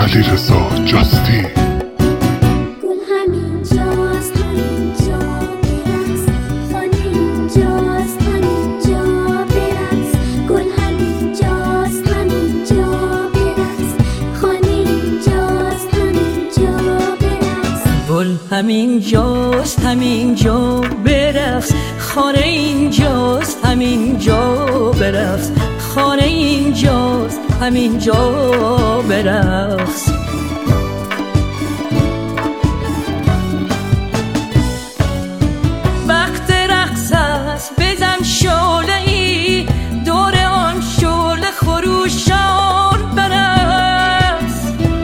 علیرضا جاستی. گل همینجاست، همینجا برقص. خانه اینجاست، همینجا برقص. گل همینجاست، همینجا برقص. خانه اینجاست، همینجا برقص. گل همینجاست، همینجا برقص. خانه اینجاست، همینجا برقص. خانه اینجاست، همینجا برقص. وقت رقص است، بزن شعله‌ای دور آن شعله خروشان برقص.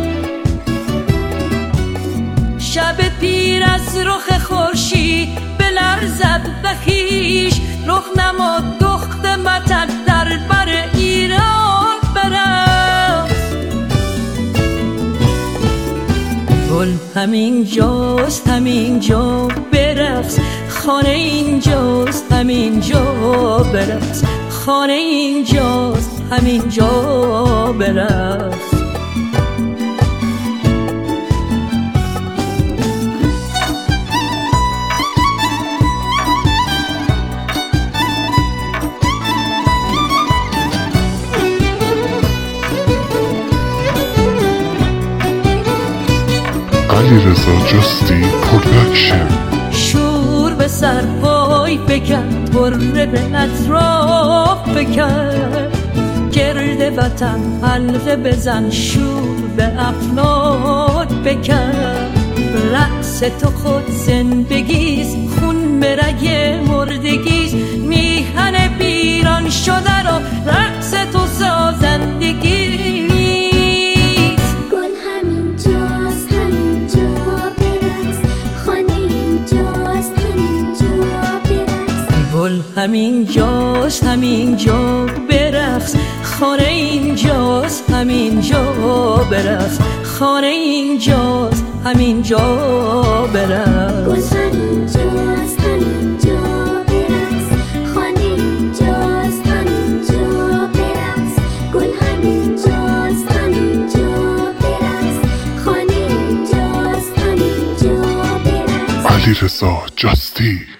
شب پیر از رخ خورشید بلرزد و خویش، رخ نما دخت وطن در بر ایران برقص. گل همینجاست، همینجا برقص. خانه اینجاست، همینجا برقص. خانه اینجاست، همینجا برقص. علیرضا جاستی پروداکشن. شور به سر پای بکن، طره به اطراف بکن. گرد وطن حلقه بزن، شور به افلاک بکن. رقص تو خود زندگیست، خون به رگ مردگیست. میهن بیران شده را رقص تو سازندگیست. گل همینجاست، همینجا برقص. خانه اینجاست، همینجا برقص. گل همینجاست، همینجا برقص. خانه اینجاست، همینجا برقص. خانه اینجاست، همینجا برقص. گل همینجاست، همینجا برقص. خانه اینجاست، همینجا برقص. گل همینجاست، همینجا برقص. خانه اینجاست، همینجا برقص. علیرضا جاستی.